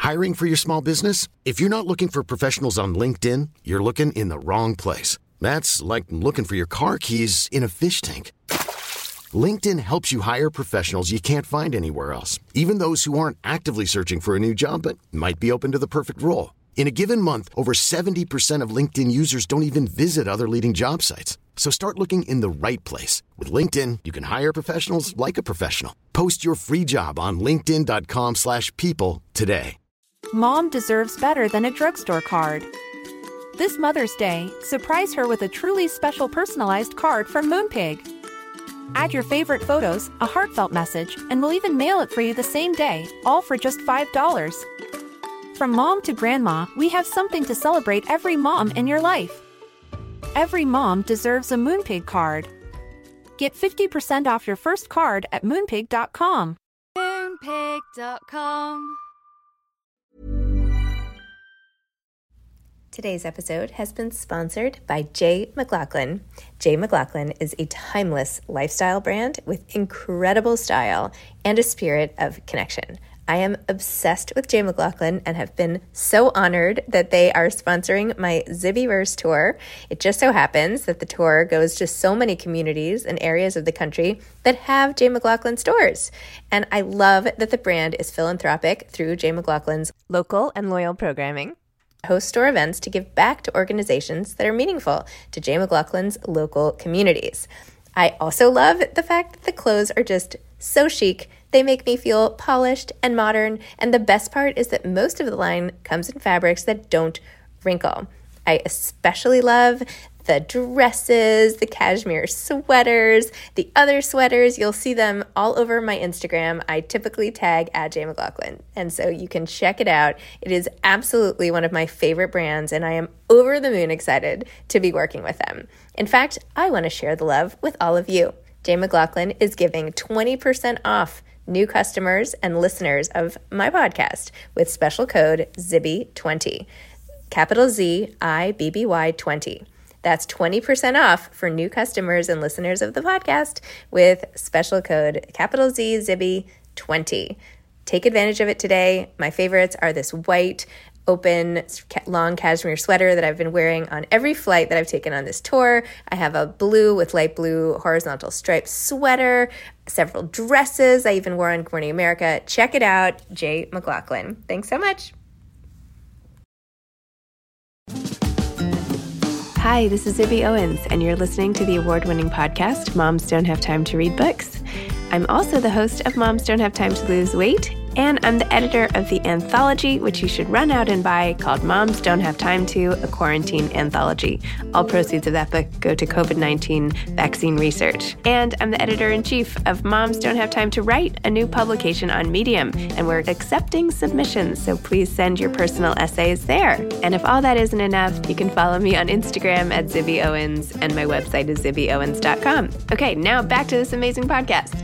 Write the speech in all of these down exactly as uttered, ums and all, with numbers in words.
Hiring for your small business? If you're not looking for professionals on LinkedIn, you're looking in the wrong place. That's like looking for your car keys in a fish tank. LinkedIn helps you hire professionals you can't find anywhere else, even those who aren't actively searching for a new job but might be open to the perfect role. In a given month, over seventy percent of LinkedIn users don't even visit other leading job sites. So start looking in the right place. With LinkedIn, you can hire professionals like a professional. Post your free job on linkedin dot com slash people today. Mom deserves better than a drugstore card. This Mother's Day, surprise her with a truly special personalized card from Moonpig. Add your favorite photos, a heartfelt message, and we'll even mail it for you the same day, all for just five dollars. From mom to grandma, we have something to celebrate every mom in your life. Every mom deserves a Moonpig card. Get fifty percent off your first card at moonpig dot com. moonpig dot com. Today's episode has been sponsored by Jay McLaughlin. Jay McLaughlin is a timeless lifestyle brand with incredible style and a spirit of connection. I am obsessed with Jay McLaughlin and have been so honored that they are sponsoring my Zibbyverse tour. It just so happens that the tour goes to so many communities and areas of the country that have Jay McLaughlin stores. And I love that the brand is philanthropic through Jay McLaughlin's local and loyal programming. Host store events to give back to organizations that are meaningful to Jay McLaughlin's local communities. I also love the fact that the clothes are just so chic. They make me feel polished and modern, and the best part is that most of the line comes in fabrics that don't wrinkle. I especially love the dresses, the cashmere sweaters, the other sweaters. You'll see them all over my Instagram. I typically tag at Jay McLaughlin, and so you can check it out. It is absolutely one of my favorite brands, and I am over the moon excited to be working with them. In fact, I want to share the love with all of you. Jay McLaughlin is giving twenty percent off new customers and listeners of my podcast with special code Zibby twenty, capital Z I B B Y twenty. That's twenty percent off for new customers and listeners of the podcast with special code capital Z Zibby twenty. Take advantage of it today. My favorites are this white, open, long cashmere sweater that I've been wearing on every flight that I've taken on this tour. I have a blue with light blue horizontal striped sweater, several dresses I even wore on Good Morning America. Check it out, Jay McLaughlin. Thanks so much. Hi, this is Zibby Owens, and you're listening to the award-winning podcast, Moms Don't Have Time to Read Books. I'm also the host of Moms Don't Have Time to Lose Weight, and I'm the editor of the anthology, which you should run out and buy, called Moms Don't Have Time to, a quarantine anthology. All proceeds of that book go to covid nineteen vaccine research. And I'm the editor-in-chief of Moms Don't Have Time to Write, a new publication on Medium, and we're accepting submissions, so please send your personal essays there. And if all that isn't enough, you can follow me on Instagram at Zibby Owens, and my website is zibby owens dot com. Okay, now back to this amazing podcast.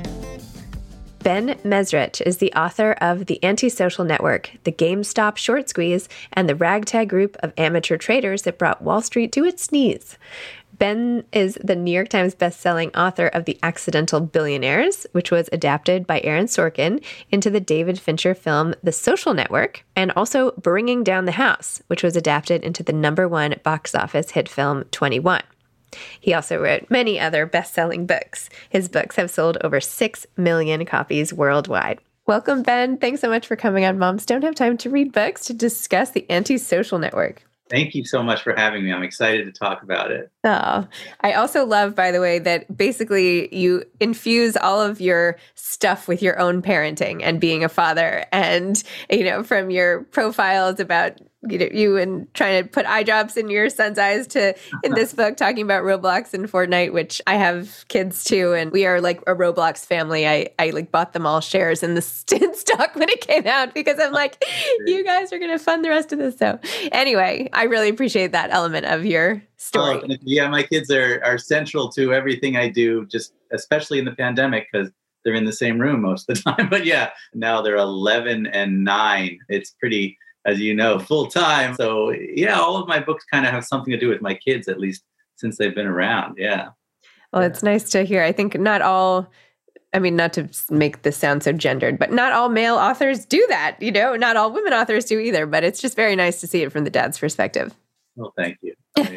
Ben Mezrich is the author of The Antisocial Network, The GameStop Short Squeeze, and the ragtag group of amateur traders that brought Wall Street to its knees. Ben is the New York Times bestselling author of The Accidental Billionaires, which was adapted by Aaron Sorkin into the David Fincher film The Social Network, and also Bringing Down the House, which was adapted into the number one box office hit film twenty-one. He also wrote many other best-selling books. His books have sold over six million copies worldwide. Welcome, Ben. Thanks so much for coming on Moms Don't Have Time to Read Books to discuss The Antisocial Network. Thank you so much for having me. I'm excited to talk about it. Oh, I also love, by the way, that basically you infuse all of your stuff with your own parenting and being a father. And, you know, from your profiles about you know, you and trying to put eye drops in your son's eyes to in this book talking about Roblox and Fortnite, which I have kids too, and we are like a Roblox family. I, I like bought them all shares in the in stock when it came out because I'm like, you guys are going to fund the rest of this. So anyway, I really appreciate that element of your story. Oh, yeah, my kids are are central to everything I do, just especially in the pandemic because they're in the same room most of the time. But yeah, now they're eleven and nine. It's pretty, as you know, full time. So yeah, all of my books kind of have something to do with my kids, at least since they've been around. Yeah. Well, it's nice to hear. I think not all I mean, not to make this sound so gendered, but not all male authors do that, you know, not all women authors do either, but it's just very nice to see it from the dad's perspective. Well, thank you.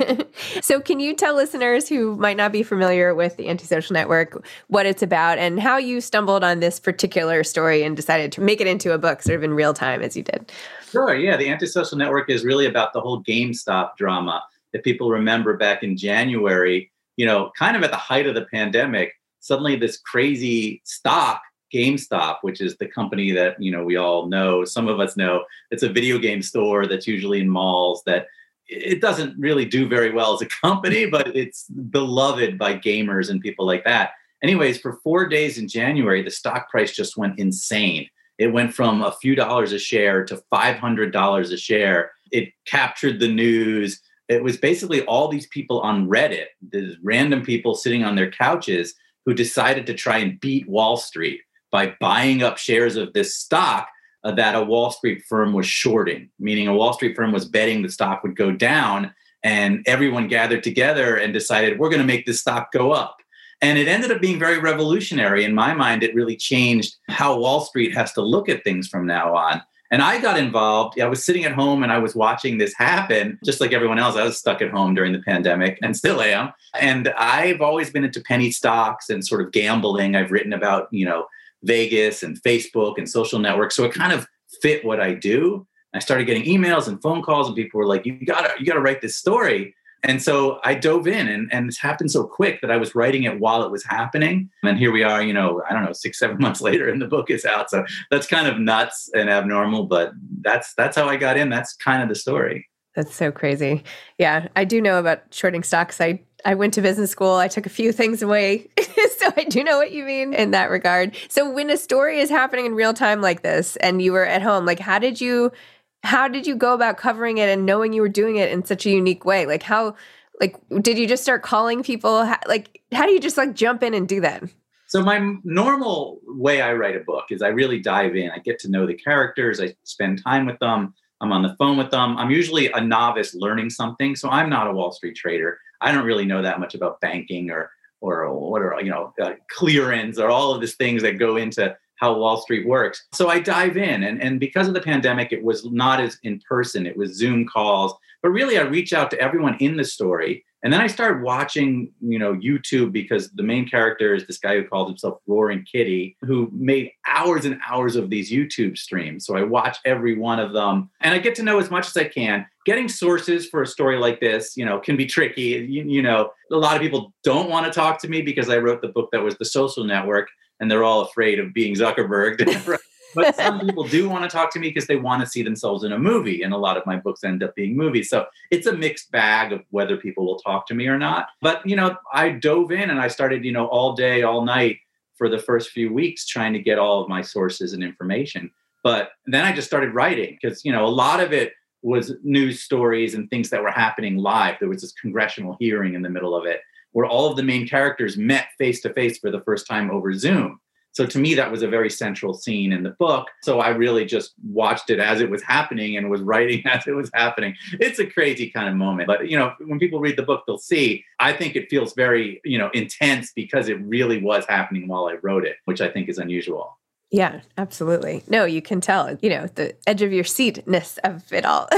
So can you tell listeners who might not be familiar with the Antisocial Network what it's about and how you stumbled on this particular story and decided to make it into a book sort of in real time as you did? Sure. Yeah. The Antisocial Network is really about the whole GameStop drama that people remember back in January, you know, kind of at the height of the pandemic. Suddenly this crazy stock, GameStop, which is the company that, you know, we all know, some of us know, it's a video game store that's usually in malls that it doesn't really do very well as a company, but it's beloved by gamers and people like that. Anyways, for four days in January, the stock price just went insane. It went from a few dollars a share to five hundred dollars a share. It captured the news. It was basically all these people on Reddit, these random people sitting on their couches who decided to try and beat Wall Street by buying up shares of this stock uh, that a Wall Street firm was shorting, meaning a Wall Street firm was betting the stock would go down, and everyone gathered together and decided, we're going to make this stock go up. And it ended up being very revolutionary. In my mind, it really changed how Wall Street has to look at things from now on. And I got involved. I was sitting at home and I was watching this happen, just like everyone else. I was stuck at home during the pandemic and still am. And I've always been into penny stocks and sort of gambling. I've written about, you know, Vegas and Facebook and social networks. So it kind of fit what I do. I started getting emails and phone calls and people were like, you gotta, you gotta write this story. And so I dove in and, and it's happened so quick that I was writing it while it was happening. And here we are, you know, I don't know, six, seven months later and the book is out. So that's kind of nuts and abnormal, but that's that's how I got in. That's kind of the story. That's so crazy. Yeah, I do know about shorting stocks. I, I went to business school. I took a few things away. So I do know what you mean in that regard. So when a story is happening in real time like this and you were at home, like how did you... How did you go about covering it and knowing you were doing it in such a unique way? Like how, like, did you just start calling people? How, like, how do you just like jump in and do that? So my normal way I write a book is I really dive in. I get to know the characters. I spend time with them. I'm on the phone with them. I'm usually a novice learning something. So I'm not a Wall Street trader. I don't really know that much about banking or, or what are, you know, uh, clearance or all of these things that go into how Wall Street works. So I dive in. And, and because of the pandemic, it was not as in person. It was Zoom calls. But really, I reach out to everyone in the story. And then I started watching, you know, YouTube because the main character is this guy who called himself Roaring Kitty, who made hours and hours of these YouTube streams. So I watch every one of them. And I get to know as much as I can. Getting sources for a story like this, you know, can be tricky. You, you know, a lot of people don't want to talk to me because I wrote the book that was The Social Network. And they're all afraid of being Zuckerberg. But some people do want to talk to me because they want to see themselves in a movie. And a lot of my books end up being movies. So it's a mixed bag of whether people will talk to me or not. But, you know, I dove in and I started, you know, all day, all night for the first few weeks trying to get all of my sources and information. But then I just started writing because, you know, a lot of it was news stories and things that were happening live. There was this congressional hearing in the middle of it, where all of the main characters met face-to-face for the first time over Zoom. So to me, that was a very central scene in the book. So I really just watched it as it was happening and was writing as it was happening. It's a crazy kind of moment. But, you know, when people read the book, they'll see, I think it feels very, you know, intense because it really was happening while I wrote it, which I think is unusual. Yeah, absolutely. No, you can tell, you know, the edge of your seatness of it all.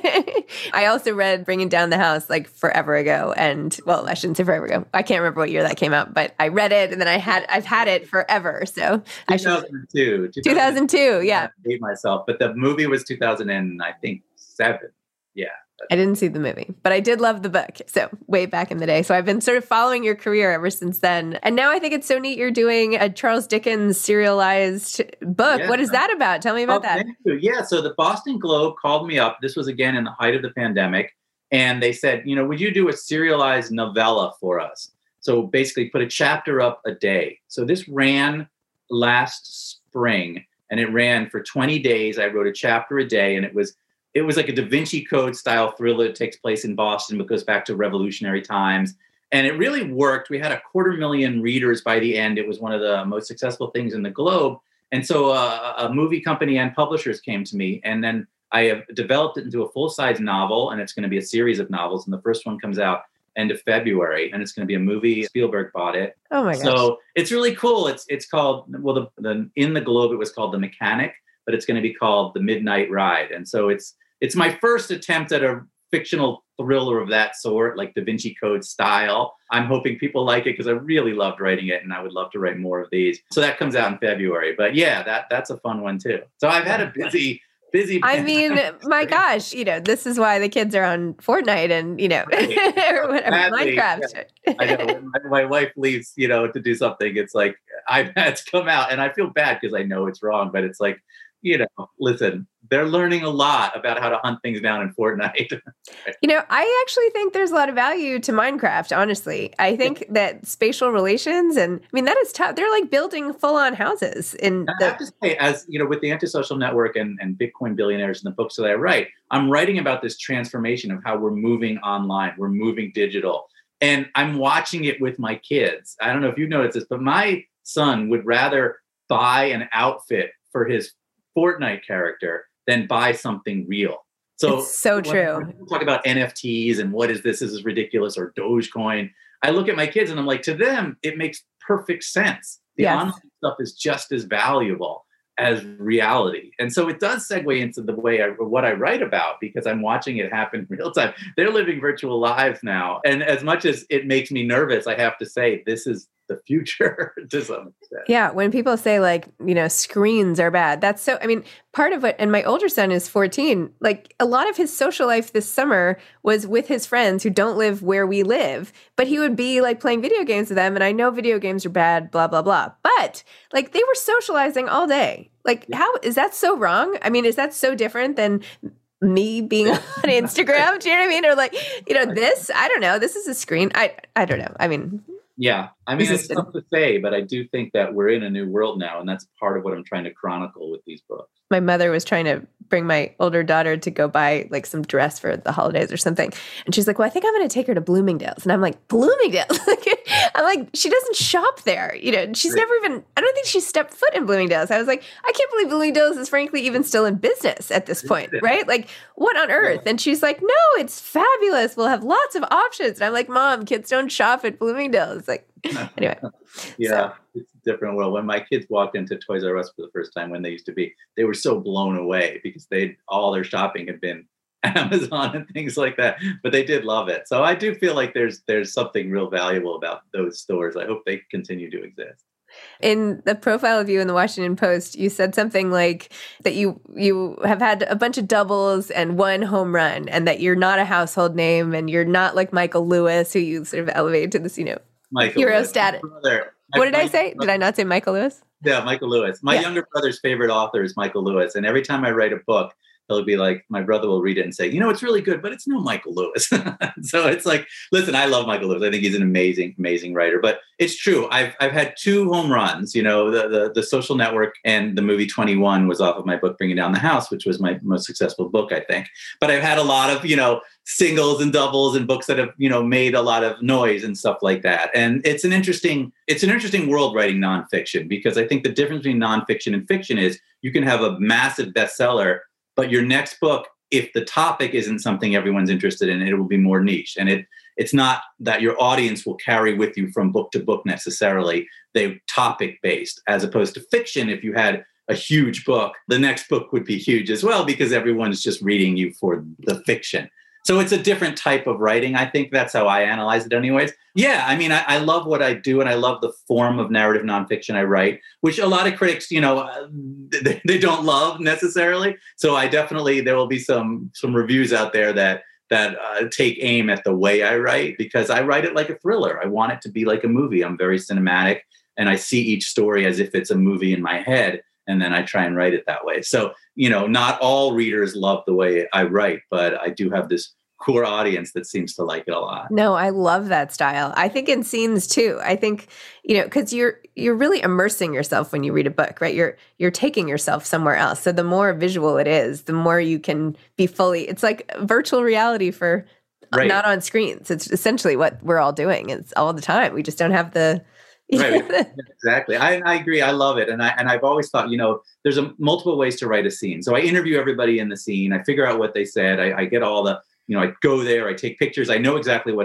I also read Bringing Down the House like forever ago. And well, I shouldn't say forever ago. I can't remember what year that came out, but I read it and then I had, I've had it forever. So two thousand two. two thousand two, yeah. I hate myself, but the movie was two thousand and I think seven. Yeah. I didn't see the movie, but I did love the book. So way back in the day. So I've been sort of following your career ever since then. And now I think it's so neat you're doing a Charles Dickens serialized book. Yeah. What is that about? Tell me about oh, that. Thank you. Yeah. So the Boston Globe called me up. This was again in the height of the pandemic. And they said, you know, would you do a serialized novella for us? So basically put a chapter up a day. So this ran last spring and it ran for twenty days. I wrote a chapter a day and it was It was like a Da Vinci Code style thriller. It takes place in Boston, but goes back to revolutionary times. And it really worked. We had a quarter million readers by the end. It was one of the most successful things in the globe. And so uh, a movie company and publishers came to me. And then I have developed it into a full-size novel. And it's going to be a series of novels. And the first one comes out end of February, and it's going to be a movie. Spielberg bought it. Oh my gosh. So it's really cool. It's it's called, well, the, the in the Globe it was called The Mechanic, but it's going to be called The Midnight Ride. And so it's it's my first attempt at a fictional thriller of that sort, like Da Vinci Code style. I'm hoping people like it because I really loved writing it, and I would love to write more of these. So that comes out in February. But yeah, that that's a fun one too. So I've had a busy busy. I mean, my gosh, you know, this is why the kids are on Fortnite and, you know, or whatever, Sadly, Minecraft. Yeah. I know when my, my wife leaves, you know, to do something, it's like iPads come out, and I feel bad because I know it's wrong, but it's like, you know, listen, they're learning a lot about how to hunt things down in Fortnite. You know, I actually think there's a lot of value to Minecraft, honestly. I think yeah. that spatial relations, and I mean, that is tough. They're like building full-on houses. In I the- have to say, as you know, with the Antisocial Network and, and Bitcoin Billionaires and the books that I write, I'm writing about this transformation of how we're moving online, we're moving digital. And I'm watching it with my kids. I don't know if you've noticed this, but my son would rather buy an outfit for his Fortnite character than buy something real. So it's so when, true. When people talk about N F Ts and what is this? This is ridiculous, or Dogecoin. I look at my kids and I'm like, to them, it makes perfect sense. The Yes. online stuff is just as valuable as reality. And so it does segue into the way I, what I write about, because I'm watching it happen in real time. They're living virtual lives now. And as much as it makes me nervous, I have to say, this is the future to some extent. Yeah. When people say like, you know, screens are bad, that's so, I mean, part of what, and my older son is fourteen, like a lot of his social life this summer was with his friends who don't live where we live, but he would be like playing video games with them. And I know video games are bad, blah, blah, blah. But like they were socializing all day. Like how, is that so wrong? I mean, is that so different than me being on Instagram? Do you know what I mean? Or like, you know, this, I don't know. This is a screen. I, I don't know. I mean, yeah, I mean, This it's is- tough to say, but I do think that we're in a new world now, and that's part of what I'm trying to chronicle with these books. my mother was trying to bring my older daughter to go buy like some dress for the holidays or something. And she's like, well, I think I'm going to take her to Bloomingdale's. And I'm like, Bloomingdale's? I'm like, she doesn't shop there. You know, she's Right. never even, I don't think she's stepped foot in Bloomingdale's. I was like, I can't believe Bloomingdale's is frankly even still in business at this point, right? Like, what on earth? And she's like, no, it's fabulous. We'll have lots of options. And I'm like, Mom, kids don't shop at Bloomingdale's. Like, anyway. Yeah, So- it's a different world. When my kids walked into Toys R Us for the first time, when they used to be, they were so blown away because they all their shopping had been Amazon and things like that. But they did love it. So I do feel like there's there's something real valuable about those stores. I hope they continue to exist. In the profile of you in the Washington Post, you said something like that you you have had a bunch of doubles and one home run, and that you're not a household name, and you're not like Michael Lewis, who you sort of elevated to this, you know, Michael hero Lewis. status. My brother- What did my- I say? Did I not say Michael Lewis? Yeah, Michael Lewis. My Yeah. younger brother's favorite author is Michael Lewis. And every time I write a book, he'll be like, my brother will read it and say, you know, it's really good, but it's no Michael Lewis. So it's like, listen, I love Michael Lewis. I think he's an amazing, amazing writer. But it's true. I've I've had two home runs. You know, the, the, the Social Network and the movie twenty-one was off of my book, Bringing Down the House, which was my most successful book, I think. But I've had a lot of, you know, singles and doubles and books that have, you know, made a lot of noise and stuff like that. And it's an interesting, it's an interesting world writing nonfiction, because I think the difference between nonfiction and fiction is you can have a massive bestseller, but your next book, if the topic isn't something everyone's interested in, it will be more niche. And it it's not that your audience will carry with you from book to book necessarily. They're topic based, as opposed to fiction. If you had a huge book, the next book would be huge as well, because everyone's just reading you for the fiction. So it's a different type of writing. I think that's how I analyze it anyways. Yeah, I mean, I, I love what I do, and I love the form of narrative nonfiction I write, which a lot of critics, you know, uh, they, they don't love necessarily. So I definitely, there will be some some reviews out there that that uh, take aim at the way I write, because I write it like a thriller. I want it to be like a movie. I'm very cinematic, and I see each story as if it's a movie in my head, and then I try and write it that way. So, you know, not all readers love the way I write, but I do have this core audience that seems to like it a lot. No, I love that style. I think in scenes too. I think, you know, because you're you're really immersing yourself when you read a book, right? You're you're taking yourself somewhere else. So the more visual it is, the more you can be fully. It's like virtual reality for Right. not on screens. It's essentially what we're all doing. It's all the time. We just don't have the. Right. Exactly. I, I agree. I love it. And I, and I've always thought, you know, there's a multiple ways to write a scene. So I interview everybody in the scene. I figure out what they said. I, I get all the, you know, I go there, I take pictures. I know exactly what it is.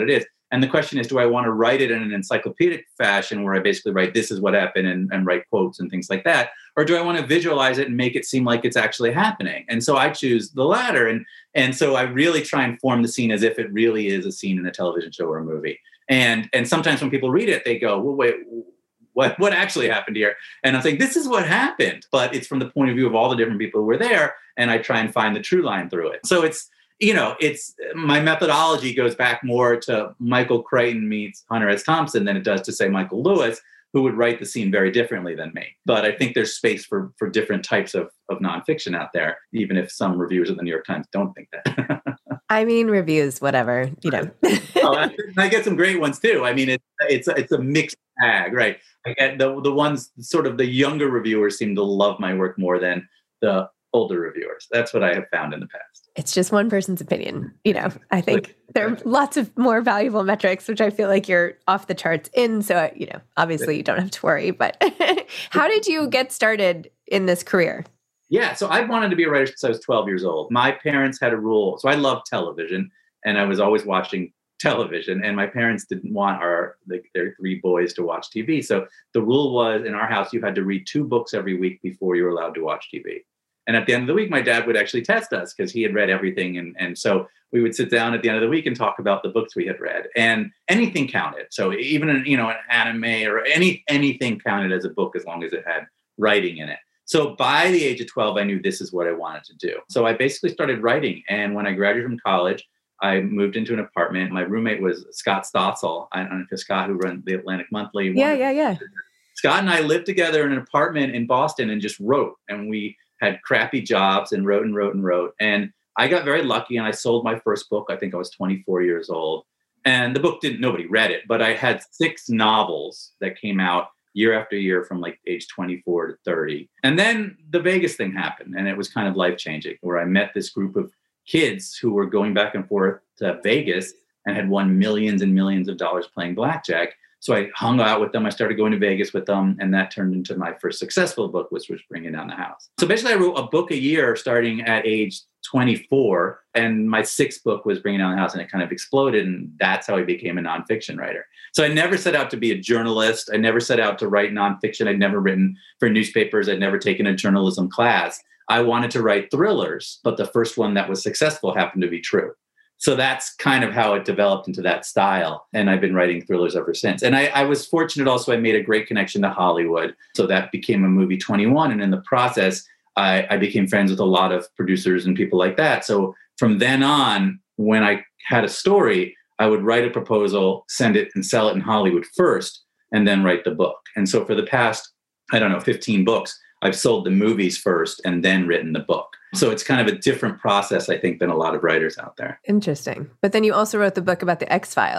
And the question is, do I want to write it in an encyclopedic fashion where I basically write, this is what happened, and, and write quotes and things like that? Or do I want to visualize it and make it seem like it's actually happening? And so I choose the latter. And, and so I really try and form the scene as if it really is a scene in a television show or a movie. And, and sometimes when people read it, they go, well, wait, what, what actually happened here? And I'm saying, this is what happened. But it's from the point of view of all the different people who were there. And I try and find the true line through it. So it's, you know, it's my methodology goes back more to Michael Crichton meets Hunter S. Thompson than it does to say Michael Lewis, who would write the scene very differently than me. But I think there's space for for different types of, of nonfiction out there, even if some reviewers of the New York Times don't think that. I mean, reviews, whatever, you know. oh, I, I get some great ones too. I mean, it's it's it's a mixed bag, right? I get the the ones sort of the younger reviewers seem to love my work more than the older reviewers. That's what I have found in the past. It's just one person's opinion. You know, I think there are lots of more valuable metrics, which I feel like you're off the charts in. So, you know, obviously you don't have to worry. But how did you get started in this career? Yeah, so I wanted to be a writer since I was twelve years old. My parents had a rule. So I loved television, and I was always watching television. And my parents didn't want our like, their three boys to watch T V. So the rule was in our house, you had to read two books every week before you were allowed to watch T V. And at the end of the week, my dad would actually test us because he had read everything. And, and so we would sit down at the end of the week and talk about the books we had read. And anything counted. So even, an, you know, an anime or any anything counted as a book as long as it had writing in it. So by the age of twelve, I knew this is what I wanted to do. So I basically started writing. And when I graduated from college, I moved into an apartment. My roommate was Scott Stossel. I don't know if Scott, who runs the Atlantic Monthly. Yeah, yeah, yeah. Scott and I lived together in an apartment in Boston and just wrote. And we had crappy jobs and wrote and wrote and wrote. And I got very lucky and I sold my first book. I think I was twenty-four years old. And the book didn't, nobody read it, but I had six novels that came out year after year from like age twenty-four to thirty. And then the Vegas thing happened and it was kind of life-changing where I met this group of kids who were going back and forth to Vegas and had won millions and millions of dollars playing blackjack. So I hung out with them. I started going to Vegas with them. And that turned into my first successful book, which was Bringing Down the House. So basically I wrote a book a year starting at age twenty-four. And my sixth book was Bringing Down the House and it kind of exploded. And that's how I became a nonfiction writer. So I never set out to be a journalist. I never set out to write nonfiction. I'd never written for newspapers. I'd never taken a journalism class. I wanted to write thrillers, but the first one that was successful happened to be true. So that's kind of how it developed into that style. And I've been writing thrillers ever since. And I, I was fortunate also, I made a great connection to Hollywood. So that became a movie twenty-one. And in the process, I, I became friends with a lot of producers and people like that. So from then on, when I had a story, I would write a proposal, send it and sell it in Hollywood first, and then write the book. And so for the past, I don't know, fifteen books, I've sold the movies first and then written the book. So it's kind of a different process, I think, than a lot of writers out there. Interesting. But then you also wrote the book about the X-Files.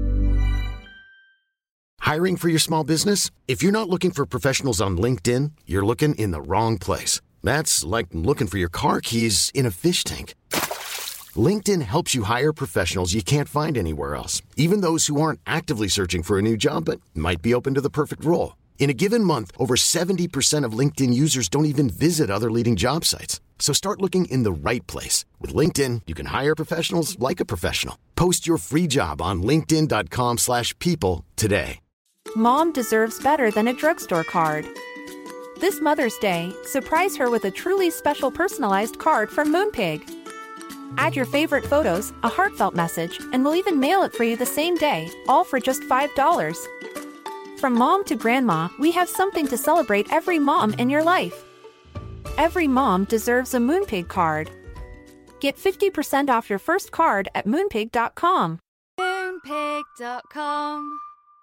Hiring for your small business? If you're not looking for professionals on LinkedIn, you're looking in the wrong place. That's like looking for your car keys in a fish tank. LinkedIn helps you hire professionals you can't find anywhere else, even those who aren't actively searching for a new job but might be open to the perfect role. In a given month, over seventy percent of LinkedIn users don't even visit other leading job sites. So start looking in the right place. With LinkedIn, you can hire professionals like a professional. Post your free job on linkedin.com slash people today. Mom deserves better than a drugstore card. This Mother's Day, surprise her with a truly special personalized card from Moonpig. Add your favorite photos, a heartfelt message, and we'll even mail it for you the same day, all for just five dollars. From mom to grandma, we have something to celebrate every mom in your life. Every mom deserves a Moonpig card. Get fifty percent off your first card at moonpig dot com. Moonpig dot com.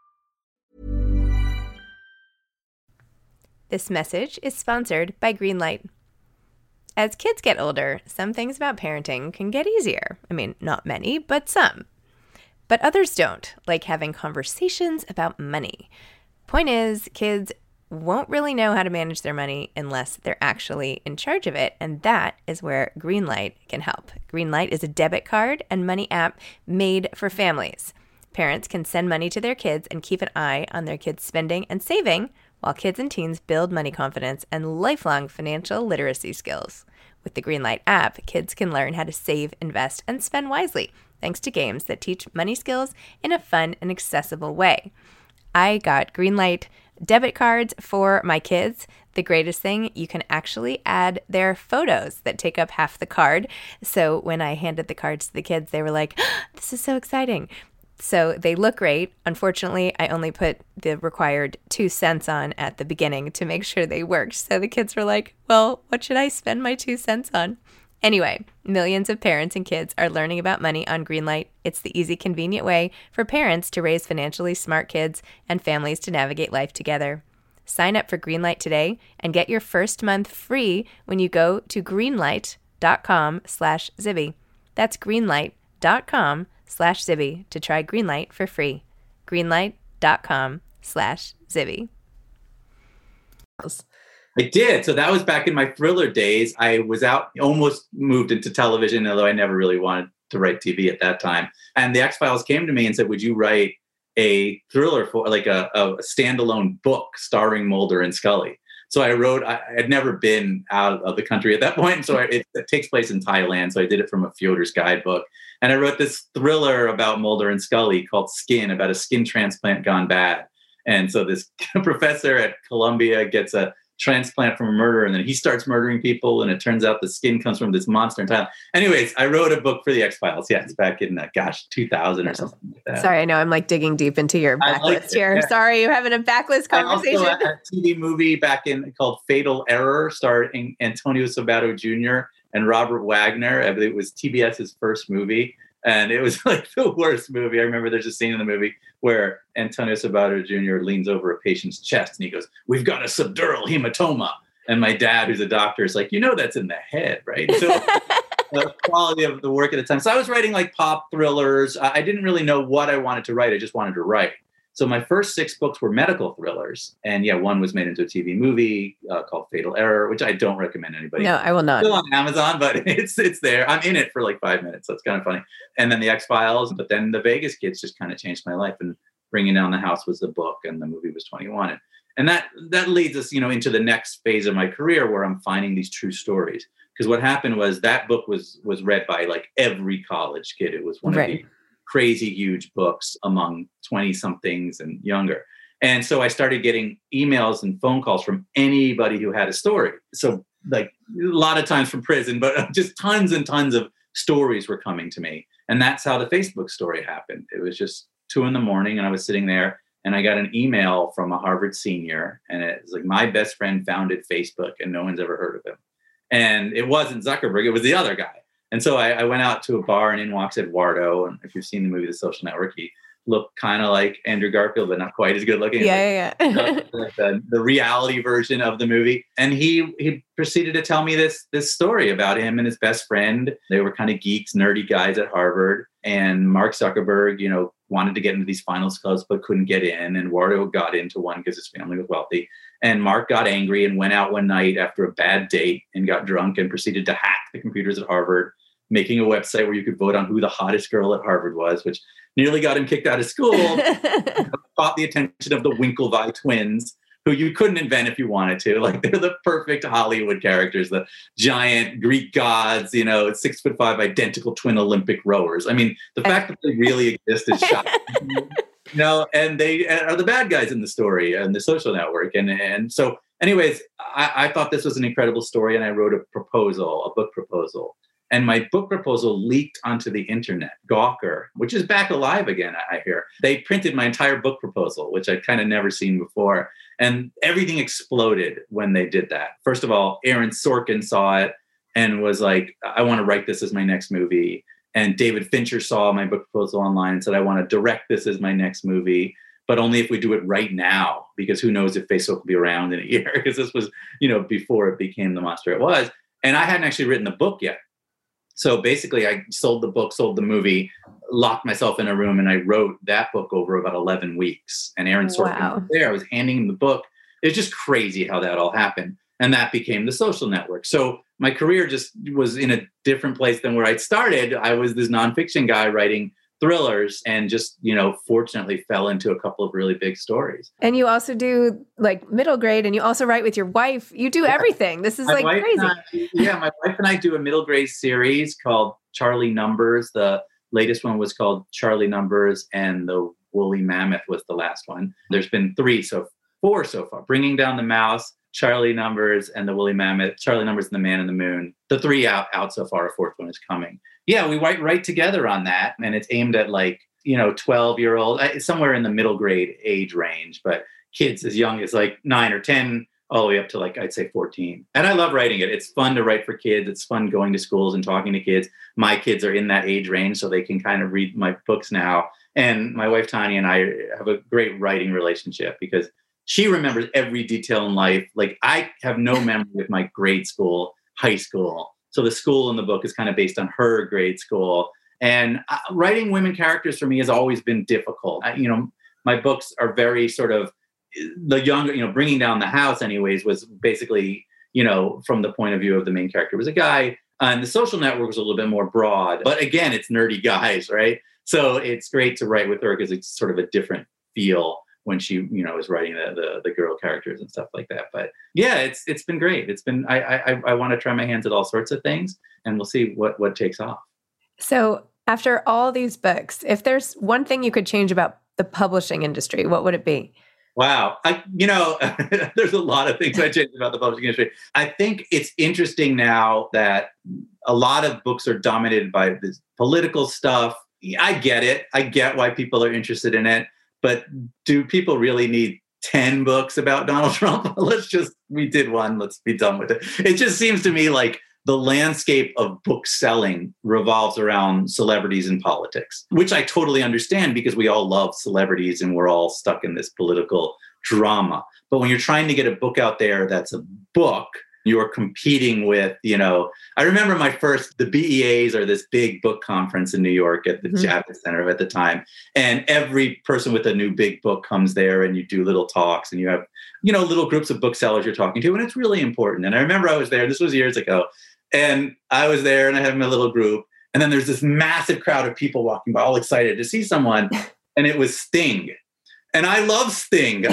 This message is sponsored by Greenlight. As kids get older, some things about parenting can get easier. I mean, not many, but some. But others don't, like having conversations about money. Point is, kids won't really know how to manage their money unless they're actually in charge of it, and that is where Greenlight can help. Greenlight is a debit card and money app made for families. Parents can send money to their kids and keep an eye on their kids' spending and saving, while kids and teens build money confidence and lifelong financial literacy skills. With the Greenlight app, kids can learn how to save, invest, and spend wisely, thanks to games that teach money skills in a fun and accessible way. I got Greenlight debit cards for my kids. The greatest thing, you can actually add their photos that take up half the card. So when I handed the cards to the kids, they were like, oh, this is so exciting. So they look great. Unfortunately, I only put the required two cents on at the beginning to make sure they worked. So the kids were like, well, what should I spend my two cents on? Anyway, millions of parents and kids are learning about money on Greenlight. It's the easy, convenient way for parents to raise financially smart kids and families to navigate life together. Sign up for Greenlight today and get your first month free when you go to greenlight.com slash Zibby. That's greenlight.com slash Zibby to try Greenlight for free. Greenlight.com slash Zibby. I did. So that was back in my thriller days. I was out, almost moved into television, although I never really wanted to write T V at that time. And the X-Files came to me and said, would you write a thriller for like a, a standalone book starring Mulder and Scully? So I wrote, I had never been out of the country at that point. So I, it, it takes place in Thailand. So I did it from a Fyodo's guidebook. And I wrote this thriller about Mulder and Scully called Skin, about a skin transplant gone bad. And so this professor at Columbia gets a transplant from a murder, and then he starts murdering people, and it turns out the skin comes from this monster in Thailand. Anyways, I wrote a book for the X-Files. Yeah, it's back in, uh, gosh, two thousand or something like that. Sorry, I know I'm like digging deep into your backlist like here. Yeah. Sorry, you're having a backlist conversation. I also had a T V movie back in called Fatal Error, starring Antonio Sabato Junior and Robert Wagner. I believe it was TBS's first movie. And it was like the worst movie. I remember there's a scene in the movie where Antonio Sabato Junior leans over a patient's chest and he goes, we've got a subdural hematoma. And my dad, who's a doctor, is like, you know, that's in the head, right? So the quality of the work at the time. So I was writing like pop thrillers. I didn't really know what I wanted to write. I just wanted to write. So my first six books were medical thrillers. And yeah, one was made into a T V movie uh, called Fatal Error, which I don't recommend anybody. No, I will not. It's still on Amazon, but it's it's there. I'm in it for like five minutes. So it's kind of funny. And then the X-Files, but then the Vegas Kids just kind of changed my life. And Bringing Down the House was the book and the movie was twenty-one. And, and that that leads us, you know, into the next phase of my career where I'm finding these true stories. Because what happened was that book was was read by like every college kid. It was one right. of the crazy huge books among twenty somethings and younger. And so I started getting emails and phone calls from anybody who had a story. So like a lot of times from prison, but just tons and tons of stories were coming to me. And that's how the Facebook story happened. It was just two in the morning and I was sitting there and I got an email from a Harvard senior and it was like, my best friend founded Facebook and no one's ever heard of him. And it wasn't Zuckerberg, it was the other guy. And so I, I went out to a bar and in walks Eduardo. And if you've seen the movie The Social Network, he looked kind of like Andrew Garfield, but not quite as good looking. Yeah, yeah, yeah. the, the, the reality version of the movie. And he he proceeded to tell me this, this story about him and his best friend. They were kind of geeks, nerdy guys at Harvard. And Mark Zuckerberg, you know, wanted to get into these finals clubs, but couldn't get in. And Eduardo got into one because his family was wealthy. And Mark got angry and went out one night after a bad date and got drunk and proceeded to hack the computers at Harvard, making a website where you could vote on who the hottest girl at Harvard was, which nearly got him kicked out of school, caught the attention of the Winklevi twins, who you couldn't invent if you wanted to. Like, they're the perfect Hollywood characters, the giant Greek gods, you know, six foot five, identical twin Olympic rowers. I mean, the fact that they really exist is shocking. You know, and they are the bad guys in the story and The Social Network. And and so anyways, I, I thought this was an incredible story. And I wrote a proposal, a book proposal. And my book proposal leaked onto the internet. Gawker, which is back alive again, I hear. They printed my entire book proposal, which I'd kind of never seen before. And everything exploded when they did that. First of all, Aaron Sorkin saw it and was like, I want to write this as my next movie. And David Fincher saw my book proposal online and said, I want to direct this as my next movie, but only if we do it right now, because who knows if Facebook will be around in a year, because this was, you know, before it became the monster it was. And I hadn't actually written the book yet. So basically I sold the book, sold the movie, locked myself in a room, and I wrote that book over about eleven weeks. And Aaron Sorkin wow. was there. I was handing him the book. It's just crazy how that all happened. And that became The Social Network. So my career just was in a different place than where I'd started. I was this nonfiction guy writing thrillers and just, you know, fortunately fell into a couple of really big stories. And you also do like middle grade, and you also write with your wife. You do yeah. everything. This is my like crazy. I, yeah, my wife and I do a middle grade series called Charlie Numbers, the latest one was called Charlie Numbers, and the Woolly Mammoth was the last one. There's been three, so four so far. Bringing Down the Mouse, Charlie Numbers, and the Woolly Mammoth. Charlie Numbers and the Man in the Moon. The three out, out so far. A fourth one is coming. Yeah, we write right together on that, and it's aimed at like, you know, twelve-year-old, somewhere in the middle grade age range, but kids as young as like nine or ten, all the way up to like, I'd say fourteen. And I love writing it. It's fun to write for kids. It's fun going to schools and talking to kids. My kids are in that age range, so they can kind of read my books now. And my wife, Tanya, and I have a great writing relationship because she remembers every detail in life. Like I have no memory of my grade school, high school. So the school in the book is kind of based on her grade school. And uh, writing women characters for me has always been difficult. I, you know, my books are very sort of, the younger, you know, Bringing Down the House anyways was basically, you know, from the point of view of the main character was a guy. Uh, and The Social Network was a little bit more broad. But again, it's nerdy guys, right? So it's great to write with her because it's sort of a different feel when she, you know, is writing the, the the girl characters and stuff like that. But yeah, it's it's been great. It's been I I I want to try my hands at all sorts of things, and we'll see what what takes off. So after all these books, if there's one thing you could change about the publishing industry, what would it be? Wow. I, you know, there's a lot of things I changed about the publishing industry. I think it's interesting now that a lot of books are dominated by this political stuff. I get it. I get why people are interested in it. But do people really need ten books about Donald Trump? Let's just, we did one. Let's be done with it. It just seems to me like the landscape of book selling revolves around celebrities and politics, which I totally understand because we all love celebrities and we're all stuck in this political drama. But when you're trying to get a book out there that's a book, you're competing with, you know, I remember my first, the B E As are this big book conference in New York at the mm-hmm. Javits Center at the time. And every person with a new big book comes there and you do little talks and you have, you know, little groups of booksellers you're talking to. And it's really important. And I remember I was there, this was years ago, and I was there and I had my little group. And then there's this massive crowd of people walking by, all excited to see someone. And it was Sting. And I love Sting.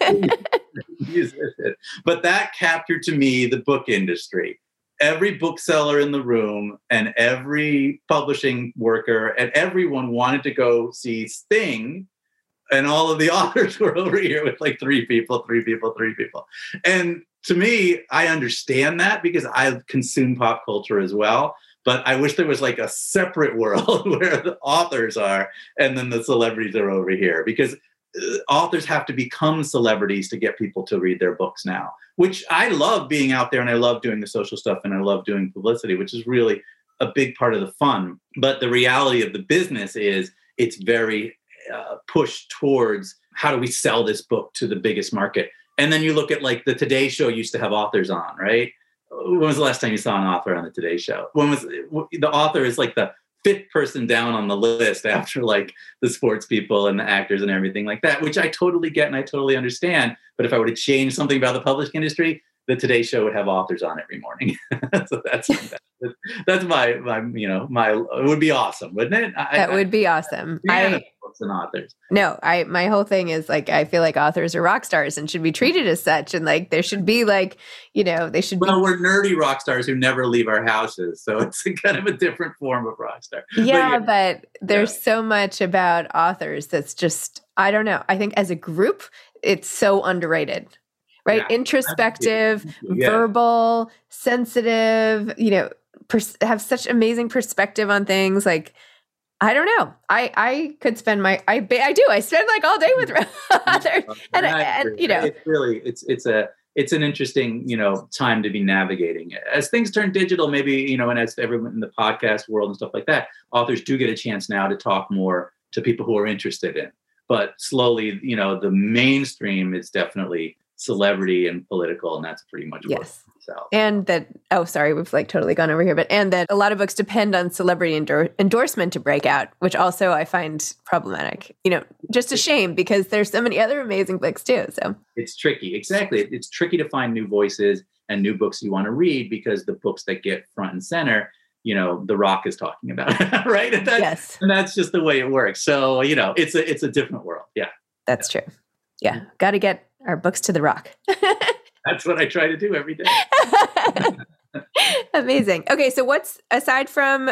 But that captured to me the book industry. Every bookseller in the room and every publishing worker and everyone wanted to go see Sting. And all of the authors were over here with like three people, three people, three people. And to me, I understand that because I consume pop culture as well. But I wish there was like a separate world where the authors are and then the celebrities are over here, because authors have to become celebrities to get people to read their books now, which I love being out there and I love doing the social stuff and I love doing publicity, which is really a big part of the fun. But the reality of the business is it's very uh, pushed towards how do we sell this book to the biggest market? And then you look at like the Today Show used to have authors on, right? When was the last time you saw an author on the Today Show? When was the author is like the fifth person down on the list after like the sports people and the actors and everything like that, which I totally get and I totally understand. But if I were to change something about the publishing industry, the Today Show would have authors on every morning. So that's that's, that's my my you know my it would be awesome, wouldn't it? I, that would be awesome. I, I books and authors. No, I my whole thing is like I feel like authors are rock stars and should be treated as such, and like there should be like you know they should. Well, be... we're nerdy rock stars who never leave our houses, so it's a kind of a different form of rock star. Yeah, but, yeah, but there's yeah. so much about authors that's just I don't know. I think as a group, it's so underrated. Right. Yeah, introspective, yeah. verbal, sensitive, you know, pers- have such amazing perspective on things. Like, I don't know. I, I could spend my, I, I do. I spend like all day with others. and, and, you know, it's really, it's, it's a, it's an interesting, you know, time to be navigating. As things turn digital, maybe, you know, and as everyone in the podcast world and stuff like that, authors do get a chance now to talk more to people who are interested in, but slowly, you know, the mainstream is definitely celebrity and political, and that's pretty much what yes. sells. And that, oh, sorry, we've like totally gone over here, but and that a lot of books depend on celebrity endor- endorsement to break out, which also I find problematic. You know, just a shame because there's so many other amazing books too. So it's tricky. Exactly. It's tricky to find new voices and new books you want to read because the books that get front and center, you know, The Rock is talking about, right? And that's, yes. And that's just the way it works. So, you know, it's a, it's a different world. Yeah. That's yeah. true. Yeah. Got to get our books to The Rock. That's what I try to do every day. Amazing. Okay. So what's, aside from the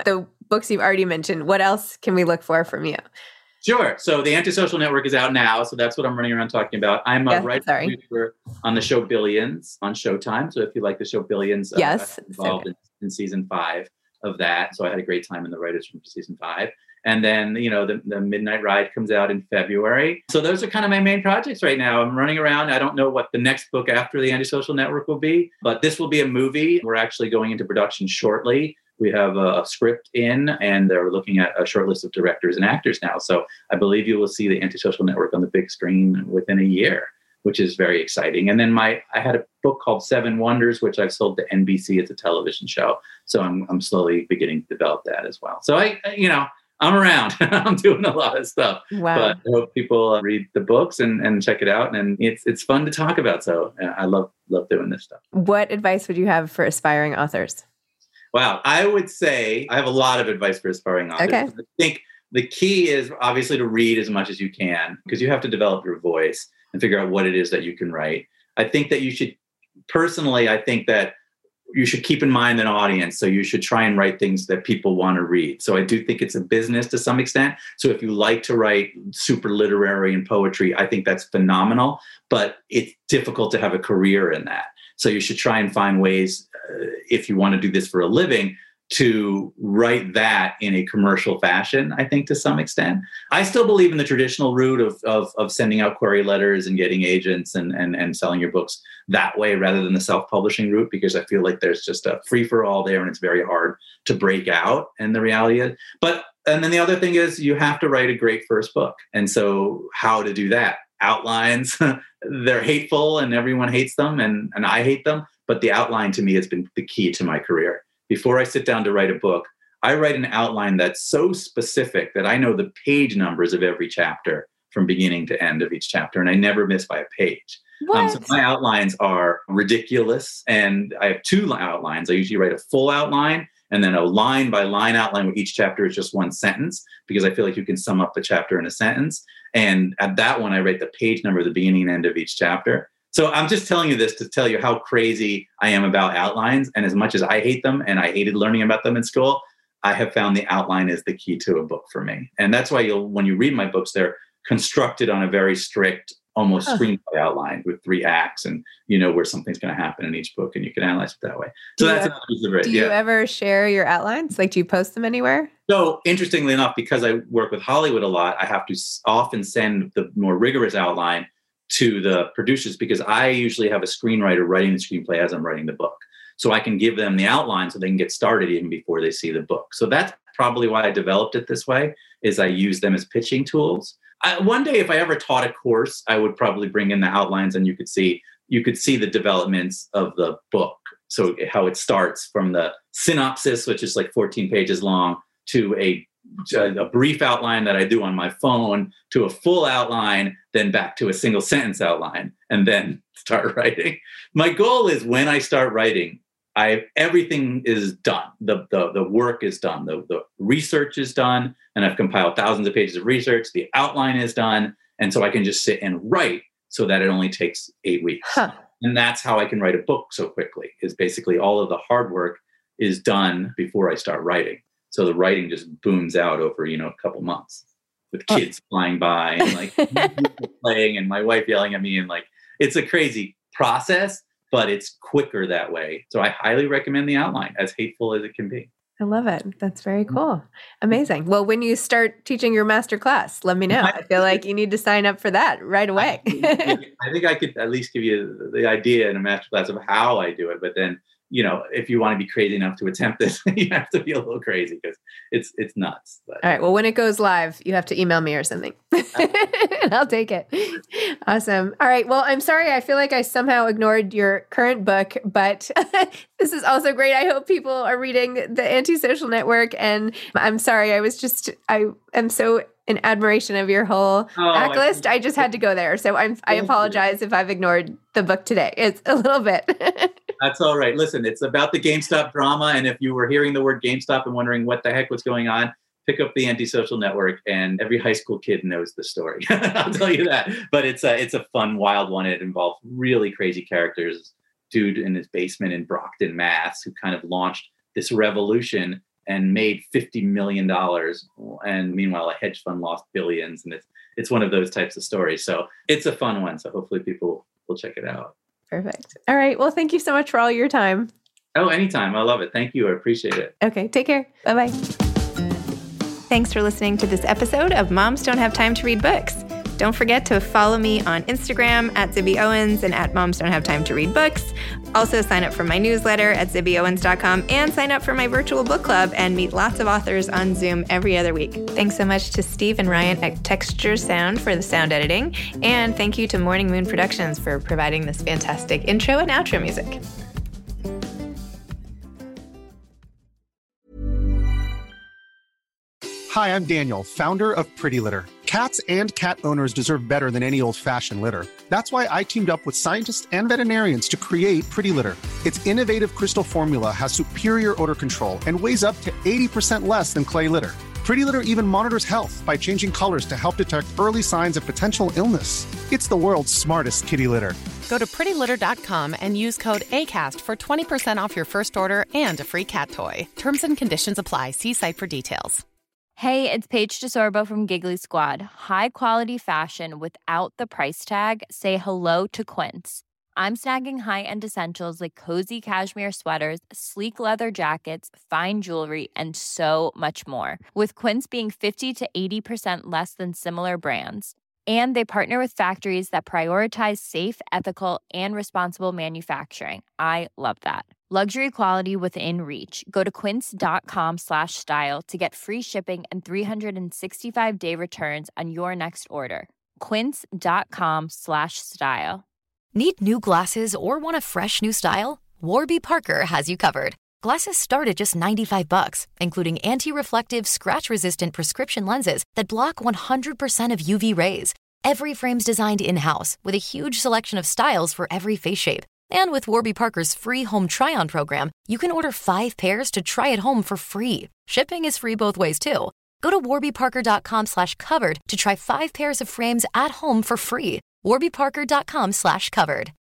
books you've already mentioned. What else can we look for from you? Sure. So the Antisocial Network is out now. So that's what I'm running around talking about. I'm a yeah, writer sorry. producer on the show Billions on Showtime. So if you like the show Billions, yes, uh, I'm involved in, in season five of that. So I had a great time in the writers' room for season five. And then, you know, the, the Midnight Ride comes out in February. So those are kind of my main projects right now. I'm running around. I don't know what the next book after the Antisocial Network will be, but this will be a movie. We're actually going into production shortly. We have a script in, and they're looking at a short list of directors and actors now. So I believe you will see the Antisocial Network on the big screen within a year, which is very exciting. And then my I had a book called Seven Wonders, which I've sold to N B C. It's a television show. So I'm I'm slowly beginning to develop that as well. So I, you know, I'm around. I'm doing a lot of stuff. Wow. But I hope people read the books and, and check it out. And it's it's fun to talk about. So I love love doing this stuff. What advice would you have for aspiring authors? Wow. I would say I have a lot of advice for aspiring authors. Okay. I think the key is obviously to read as much as you can, because you have to develop your voice and figure out what it is that you can write. I think that you should, personally, I think that you should keep in mind an audience. So you should try and write things that people want to read. So I do think it's a business to some extent. So if you like to write super literary and poetry, I think that's phenomenal, but it's difficult to have a career in that. So you should try and find ways, uh, if you want to do this for a living, to write that in a commercial fashion, I think, to some extent. I still believe in the traditional route of of, of sending out query letters and getting agents and, and, and selling your books that way rather than the self-publishing route, because I feel like there's just a free-for-all there and it's very hard to break out, and the reality is. But, and then the other thing is you have to write a great first book. And so how to do that? Outlines, they're hateful and everyone hates them, and, and I hate them. But the outline to me has been the key to my career. Before I sit down to write a book, I write an outline that's so specific that I know the page numbers of every chapter from beginning to end of each chapter, and I never miss by a page. Um, so my outlines are ridiculous, and I have two outlines. I usually write a full outline and then a line by line outline where each chapter is just one sentence, because I feel like you can sum up the chapter in a sentence. And at that one, I write the page number, the beginning and end of each chapter. So I'm just telling you this to tell you how crazy I am about outlines. And as much as I hate them, and I hated learning about them in school, I have found the outline is the key to a book for me. And that's why you'll, when you read my books, they're constructed on a very strict, almost huh. screenplay outline with three acts, and you know where something's going to happen in each book, and you can analyze it that way. So do that's you, another piece of it. Do yeah. you ever share your outlines? Like, do you post them anywhere? So interestingly enough, because I work with Hollywood a lot, I have to often send the more rigorous outline to the producers, because I usually have a screenwriter writing the screenplay as I'm writing the book. So I can give them the outline so they can get started even before they see the book. So that's probably why I developed it this way, is I use them as pitching tools. I, one day, if I ever taught a course, I would probably bring in the outlines, and you could see you could see the developments of the book. So how it starts from the synopsis, which is like fourteen pages long, to a a brief outline that I do on my phone, to a full outline, then back to a single sentence outline, and then start writing. My goal is when I start writing, I everything is done. The, the, the work is done. The, the research is done, and I've compiled thousands of pages of research. The outline is done. And so I can just sit and write, so that it only takes eight weeks. Huh. And that's how I can write a book so quickly, is basically all of the hard work is done before I start writing. So the writing just booms out over, you know, a couple months, with kids oh. flying by and like playing, and my wife yelling at me, and like, it's a crazy process, but it's quicker that way. So I highly recommend the outline, as hateful as it can be. I love it. That's very cool. Amazing. Well, when you start teaching your master class, let me know. I feel like you need to sign up for that right away. I think I could at least give you the idea in a master class of how I do it, but then, you know, if you want to be crazy enough to attempt this, you have to be a little crazy, because it's it's nuts. But. All right. Well, when it goes live, you have to email me or something. And I'll take it. Awesome. All right. Well, I'm sorry. I feel like I somehow ignored your current book, but this is also great. I hope people are reading The Antisocial Network. And I'm sorry. I was just, I am so in admiration of your whole oh, backlist. I, I just had to go there. So I'm, I apologize if I've ignored the book today. It's a little bit. That's all right. Listen, it's about the GameStop drama. And if you were hearing the word GameStop and wondering what the heck was going on, pick up The Antisocial Network, and every high school kid knows the story. I'll tell you that. But it's a, it's a fun, wild one. It involves really crazy characters. Dude in his basement in Brockton, Mass, who kind of launched this revolution and made fifty million dollars. And meanwhile, a hedge fund lost billions. And it's, it's one of those types of stories. So it's a fun one. So hopefully people will check it out. Perfect. All right. Well, thank you so much for all your time. Oh, anytime. I love it. Thank you. I appreciate it. Okay. Take care. Bye-bye. Thanks for listening to this episode of Moms Don't Have Time to Read Books. Don't forget to follow me on Instagram at Zibby Owens and at Moms Don't Have Time to Read Books. Also sign up for my newsletter at zibby owens dot com and sign up for my virtual book club and meet lots of authors on Zoom every other week. Thanks so much to Steve and Ryan at Texture Sound for the sound editing. And thank you to Morning Moon Productions for providing this fantastic intro and outro music. Hi, I'm Daniel, founder of Pretty Litter. Cats and cat owners deserve better than any old-fashioned litter. That's why I teamed up with scientists and veterinarians to create Pretty Litter. Its innovative crystal formula has superior odor control and weighs up to eighty percent less than clay litter. Pretty Litter even monitors health by changing colors to help detect early signs of potential illness. It's the world's smartest kitty litter. Go to pretty litter dot com and use code ACAST for twenty percent off your first order and a free cat toy. Terms and conditions apply. See site for details. Hey, it's Paige DeSorbo from Giggly Squad. High quality fashion without the price tag. Say hello to Quince. I'm snagging high-end essentials like cozy cashmere sweaters, sleek leather jackets, fine jewelry, and so much more. With Quince being fifty to eighty percent less than similar brands. And they partner with factories that prioritize safe, ethical, and responsible manufacturing. I love that. Luxury quality within reach. Go to quince.com slash style to get free shipping and three sixty-five day returns on your next order. Quince.com slash style. Need new glasses or want a fresh new style? Warby Parker has you covered. Glasses start at just ninety-five bucks, including anti-reflective, scratch-resistant prescription lenses that block one hundred percent of U V rays. Every frame's designed in-house with a huge selection of styles for every face shape. And with Warby Parker's free home try-on program, you can order five pairs to try at home for free. Shipping is free both ways, too. Go to warby parker dot com slash covered to try five pairs of frames at home for free. warby parker dot com slash covered.